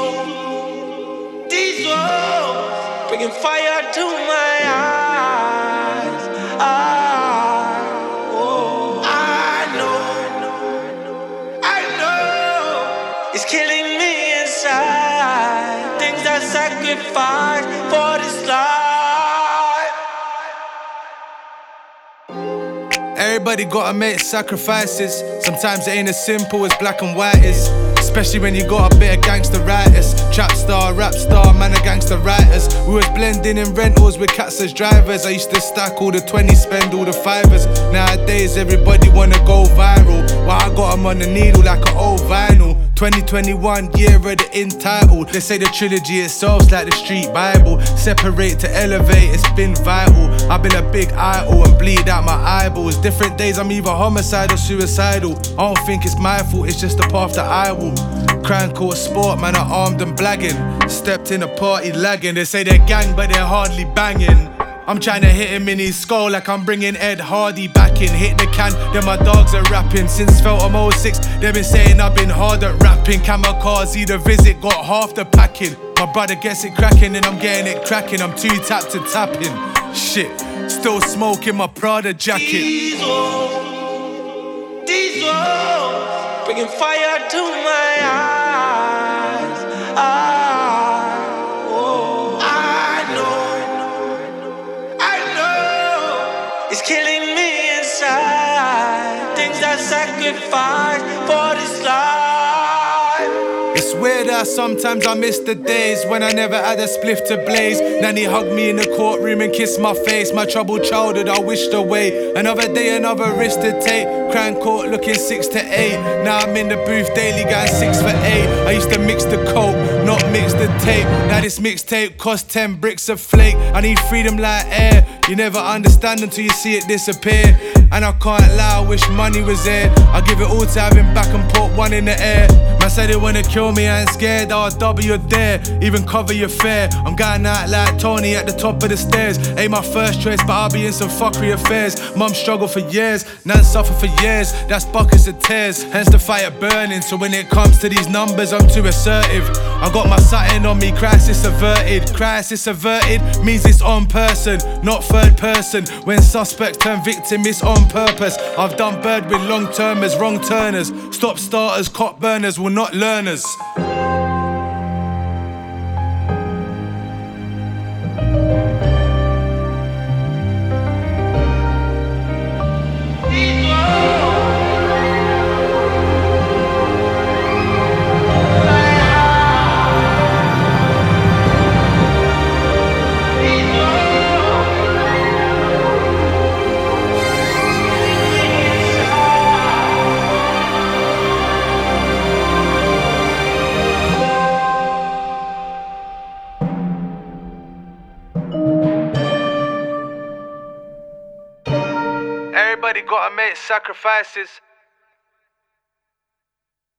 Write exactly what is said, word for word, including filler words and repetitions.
walls, these walls, bringing fire to my eyes. I, oh, I know, I know, it's killing me inside. Things I sacrifice for this life. Everybody gotta make sacrifices. Sometimes it ain't as simple as black and white is. Especially when you got a bit of gangster writers. Trap star, rap star, man of gangster writers. We was blending in rentals with cats as drivers. I used to stack all the twenties, spend all the fivers. Nowadays everybody wanna go viral, while I got 'em on the needle like an old vinyl. twenty twenty-one, year of the entitled. They say the trilogy itself's like the street Bible. Separate to elevate, it's been vital. I've been a big idol and bleed out my eyeballs. Different days I'm either homicide or suicidal. I don't think it's my fault, it's just the path that I walk. Crime court sport, man, are armed and blagging. Stepped in a party lagging. They say they're gang, but they're hardly banging. I'm trying to hit him in his skull like I'm bringing Ed Hardy back in. Hit the can, then my dogs are rapping. Since Feltham oh six, they've been saying I've been hard at rapping. Kamikaze, the visit, got half the packing. My brother gets it cracking and I'm getting it cracking. I'm too tapped to tapping. Shit, still smoking my Prada jacket. These walls, these walls, bringing fire to my eyes. I, oh, I know, I know, it's killing me inside. Things I sacrifice for this life. It's weird how sometimes I miss the days when I never had a spliff to blaze. Nanny hugged me in the courtroom and kissed my face. My troubled childhood I wished away. Another day, another risk to take. Crown court looking six to eight. Now I'm in the booth daily going six for eight. I used to mix the coke, not mix the tape. Now this mixtape cost ten bricks a flake. I need freedom like air. You never understand until you see it disappear. And I can't lie, I wish money was there. I give it all to have him back and put one in the air. Man said they wanna kill me, I ain't scared. I'll double your dare, even cover your fare. I'm going out like Tony at the top of the stairs. Ain't my first choice, but I'll be in some fuckery affairs. Mum struggled for years, nan suffered for years. That's buckets of tears, hence the fire burning. So when it comes to these numbers, I'm too assertive. I got my satin on me, crisis averted. Crisis averted means it's on person, not third person. When suspects turn victim, it's on purpose. I've done bird with long termers, wrong turners. Stop starters, cop burners will not learners. Everybody gotta make sacrifices.